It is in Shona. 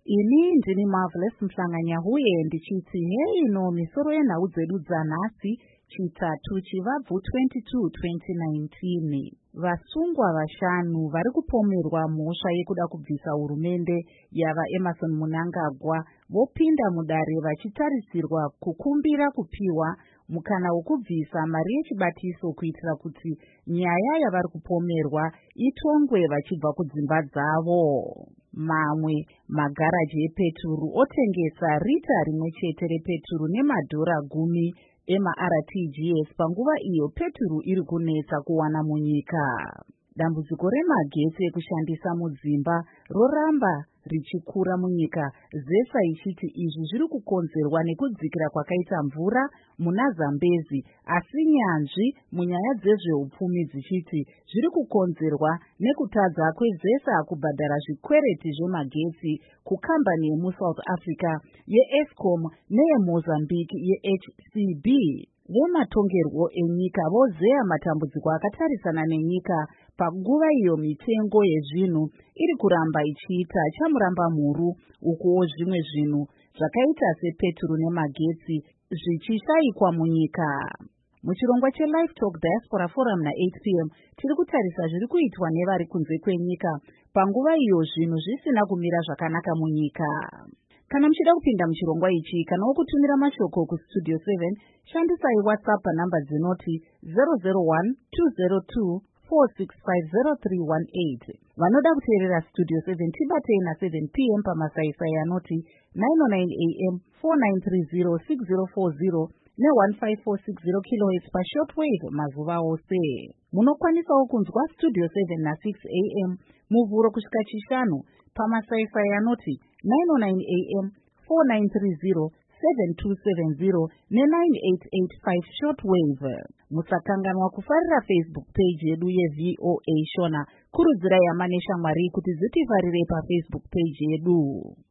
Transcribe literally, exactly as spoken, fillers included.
Ini ndini Marvelous Mhlanganyahuye ndichiti heino misoro yenhau dzedu dzanhasi chitatu chivabvu twenty-two twenty nineteen. Vasungwa vashanu vari kupomerwa mhosva yekuda kubvisa hurumende yava Emmerson Mnangagwa vopinda mudare vachitarisirwa kukumbira kupiwa mukana wokubvisa mari yechibatiso kuitira kuti nyaya yavari kupomerwa itongwe vachibva kudzimba dzavo. Mamwe magaraji epeturu otengesa rita rimwe chete repeturu nemadhora gumi ema-R T G S panguva iyo peturu iri kunetsa kuwana munyika. Dambudziko remagetsi ekushandisa mudzimba roramba richikura munyika, ZESA ichiti izvi zviri kukonzerwa nekudzikira kwakaita mvura muna Zambezi, asi nyanzvi munyaya dzezveupfumi dzichiti zviri kukonzerwa nekutadza kweZESA kubhadhara zvikwereti zvemagetsi kukambani yemuSouth Africa yeEskom neyeMozambique yeH C B. Vematongerwo enyika vozeya matambudziko akatarisana nenyika panguva iyo mitengo yezvinhu iri kuramba ichiita chamuramba mhuru, ukuwo zvimwe zvinhu zvakaita sepeturu nemagetsi zvichishayikwa munyika. Muchirongwa cheLive Talk Diaspora Forum na-eight p m tiri kutarisa zviri kuitwa nevari kunze kwenyika panguva iyo zvinhu zvisina kumira zvakanaka munyika. Kana muchida kupinda muchirongwa ichi kana wokutumira mashoko kustudio seven, shandisai WhatsApp panhamba dzinoti zero zero one two zero two four six five zero three one eight. Vanoda kuteerera Studio seven tibatei na seven p m pamasaisai anoti nine oh nine a m four nine three zero six zero four zero ne one five four six zero kilohertz pashortwave mazuva ose. Munokwanisawo kunzwa Studio seven na six a m muvhuro kusvika chishanu pamasaisai anoti nine oh nine a m four nine three zero seven two seven zero ne nine eight eight five shortwave. Musakanganwa kufarira Facebook page yedu yeV O A Shona. Kurudzirai hama neshamwari kuti dzitifarire paFacebook page yedu.